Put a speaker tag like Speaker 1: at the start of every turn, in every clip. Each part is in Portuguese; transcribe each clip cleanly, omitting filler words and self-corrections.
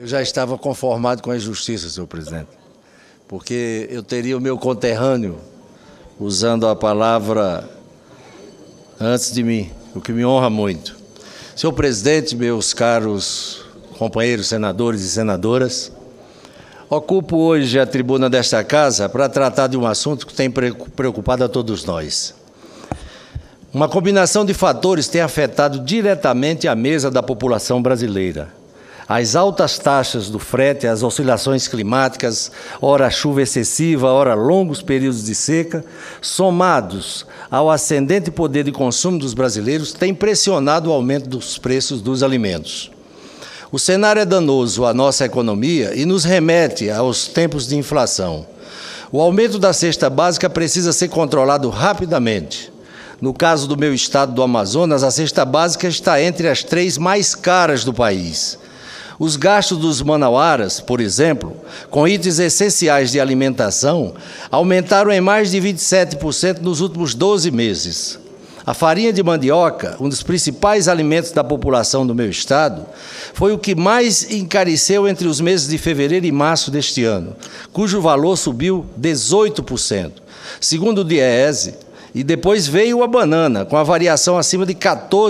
Speaker 1: Eu já estava conformado com a injustiça, senhor presidente, porque eu teria o meu conterrâneo usando a palavra antes de mim, o que me honra muito. Senhor presidente, meus caros companheiros senadores e senadoras, ocupo hoje a tribuna desta casa para tratar de um assunto que tem preocupado a todos nós. Uma combinação de fatores tem afetado diretamente a mesa da população brasileira. As altas taxas do frete, as oscilações climáticas, ora chuva excessiva, ora longos períodos de seca, somados ao ascendente poder de consumo dos brasileiros, têm pressionado o aumento dos preços dos alimentos. O cenário é danoso à nossa economia e nos remete aos tempos de inflação. O aumento da cesta básica precisa ser controlado rapidamente. No caso do meu estado do Amazonas, a cesta básica está entre as 3 mais caras do país. Os gastos dos manauaras, por exemplo, com itens essenciais de alimentação, aumentaram em mais de 27% nos últimos 12 meses. A farinha de mandioca, um dos principais alimentos da população do meu estado, foi o que mais encareceu entre os meses de fevereiro e março deste ano, cujo valor subiu 18%, segundo o DIEESE. E depois veio a banana, com a variação acima de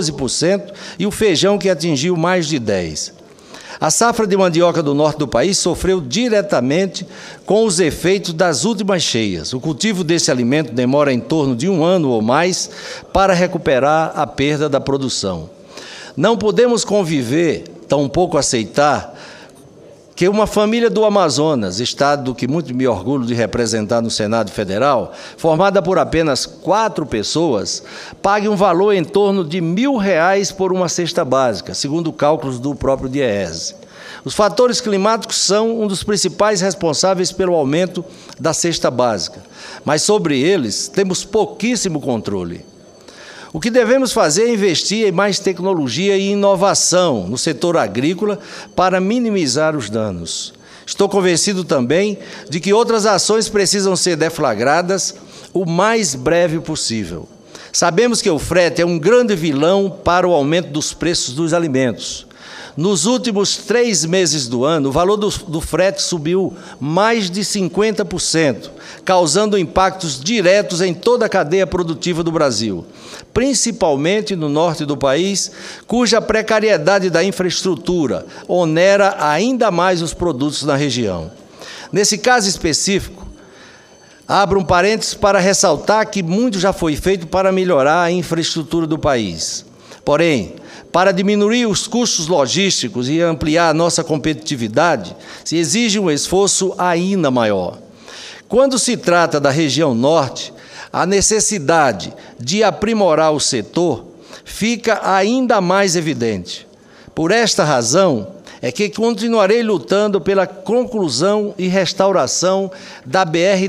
Speaker 1: 14%, e o feijão, que atingiu mais de 10%. A safra de mandioca do norte do país sofreu diretamente com os efeitos das últimas cheias. O cultivo desse alimento demora em torno de 1 ano ou mais para recuperar a perda da produção. Não podemos conviver, tampouco aceitar, que uma família do Amazonas, estado que muito me orgulho de representar no Senado Federal, formada por apenas 4 pessoas, pague um valor em torno de R$1.000 por uma cesta básica, segundo cálculos do próprio DIEESE. Os fatores climáticos são um dos principais responsáveis pelo aumento da cesta básica, mas sobre eles temos pouquíssimo controle. O que devemos fazer é investir em mais tecnologia e inovação no setor agrícola para minimizar os danos. Estou convencido também de que outras ações precisam ser deflagradas o mais breve possível. Sabemos que o frete é um grande vilão para o aumento dos preços dos alimentos. Nos últimos 3 meses do ano, o valor do frete subiu mais de 50%, causando impactos diretos em toda a cadeia produtiva do Brasil, principalmente no norte do país, cuja precariedade da infraestrutura onera ainda mais os produtos na região. Nesse caso específico, abro um parênteses para ressaltar que muito já foi feito para melhorar a infraestrutura do país. Porém, para diminuir os custos logísticos e ampliar a nossa competitividade, se exige um esforço ainda maior. Quando se trata da região norte, a necessidade de aprimorar o setor fica ainda mais evidente. Por esta razão, é que continuarei lutando pela conclusão e restauração da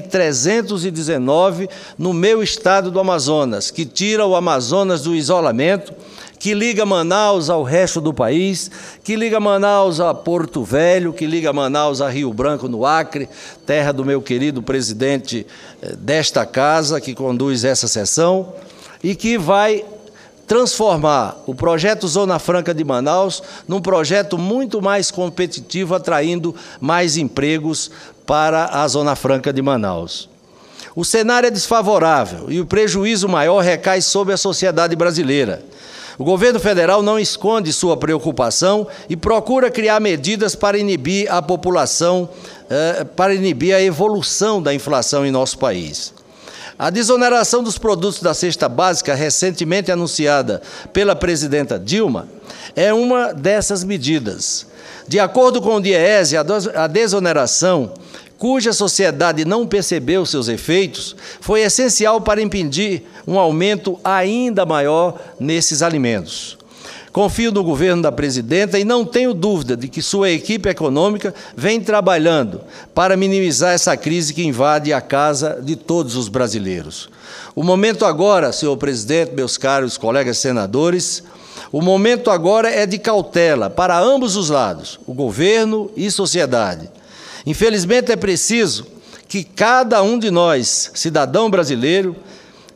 Speaker 1: BR-319 no meu estado do Amazonas, que tira o Amazonas do isolamento, que liga Manaus ao resto do país, que liga Manaus a Porto Velho, que liga Manaus a Rio Branco, no Acre, terra do meu querido presidente desta casa, que conduz essa sessão, e que vai transformar o projeto Zona Franca de Manaus num projeto muito mais competitivo, atraindo mais empregos para a Zona Franca de Manaus. O cenário é desfavorável e o prejuízo maior recai sobre a sociedade brasileira. O governo federal não esconde sua preocupação e procura criar medidas para inibir a população, para inibir a evolução da inflação em nosso país. A desoneração dos produtos da cesta básica, recentemente anunciada pela presidenta Dilma, é uma dessas medidas. De acordo com o DIEESE, a desoneração, cuja sociedade não percebeu seus efeitos, foi essencial para impedir um aumento ainda maior nesses alimentos. Confio no governo da presidenta e não tenho dúvida de que sua equipe econômica vem trabalhando para minimizar essa crise que invade a casa de todos os brasileiros. O momento agora, senhor presidente, meus caros colegas senadores, o momento agora é de cautela para ambos os lados, o governo e sociedade. Infelizmente, é preciso que cada um de nós, cidadão brasileiro,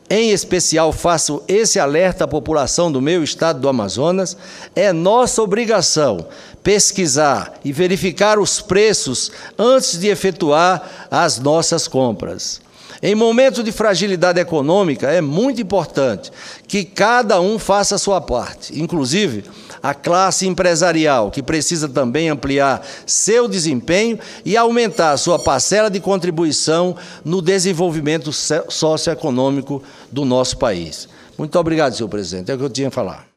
Speaker 1: em especial faço esse alerta à população do meu estado do Amazonas, é nossa obrigação pesquisar e verificar os preços antes de efetuar as nossas compras. Em momento de fragilidade econômica, é muito importante que cada um faça a sua parte, inclusive a classe empresarial, que precisa também ampliar seu desempenho e aumentar sua parcela de contribuição no desenvolvimento socioeconômico do nosso país. Muito obrigado, senhor presidente. É o que eu tinha a falar.